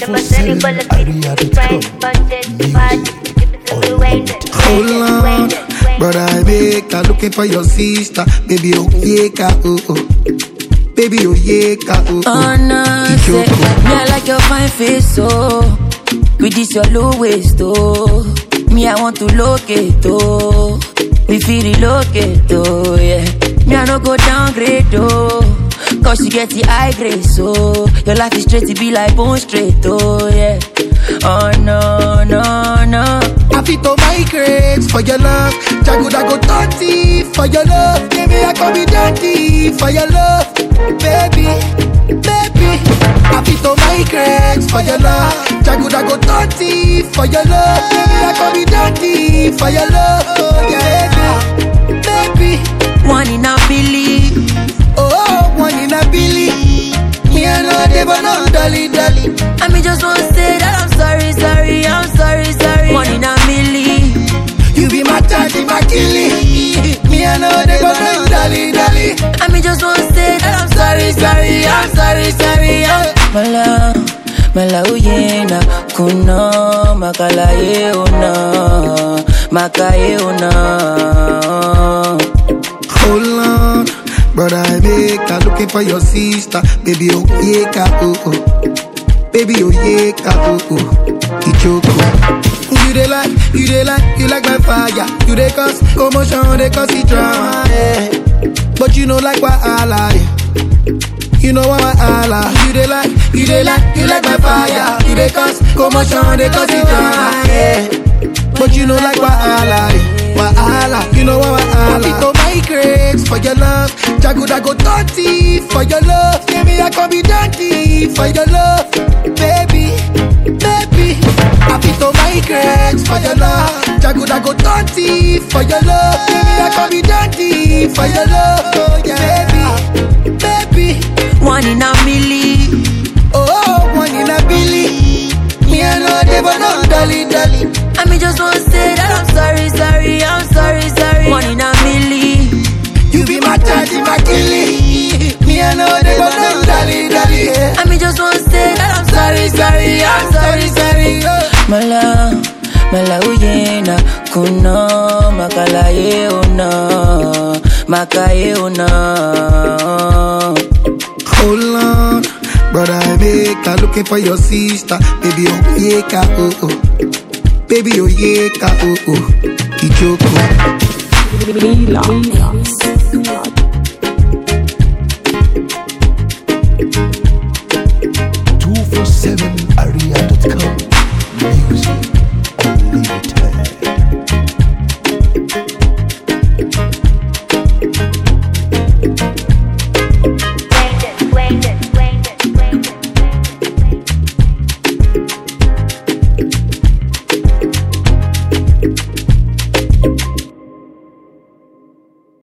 Hold on, brother, I make her looking for your sister. Baby, oh yeah, oh oh. Baby, oh yeah, oh oh. Oh no, say, me I like your fine face, oh. With this your low waist, oh. Me I want to locate, oh. Me feel relocate, oh yeah. Me I no go downgrade, oh. Cause you get the high grade, so your life is straight to be like bone straight, oh yeah. Oh no, no, no. I fit to migrate for your love. Jago go dirty for your love. Baby, I can be dirty for your love. Baby, baby. I fit to migrate for your love. Jago go dirty for your love. Baby, I can be dirty for your love. Oh yeah, baby, baby. One in a billion. Oh, one in a billion. Me I know they but no dolly. I mean just want to say that I'm sorry. One in a million. You be my daddy, my killie. Me I know they but no dolly. I mean just want to say that I'm sorry. Mala uyena kuno makala yeuna makaye una. Hold on, brother, I make her looking for your sister. Baby, oh yeah, oh oh. Baby, oh yeah, oh oh. Ichoko. You like my fire. You dey cause commotion, they cause it drama, yeah. But you know like what I like. You know what I like. You like my fire. You dey cause commotion, they cause it drama, yeah. But you know like what I like. You know what I like. To migrate for your love. Jago go dirty for your love. Baby, I can be dirty for your love. Baby, baby. I fit to migrate for your love. Jago go dirty for your love. Baby, I can be dirty for your love. Oh yeah, baby, baby. One in a million. Oh, one in a billion. Me I know they but no dolly. I mean just want to say that I'm sorry. One in a million. You be my daddy, my killie. Me I know they but no dolly. I mean just want to say that I'm sorry. Mala uyena kuno makala yeuna makaye una. Hold on, brother, I make her looking for your sister. Baby, oh yeah, oh oh. Baby, oh yeah, oh oh. Ichoko.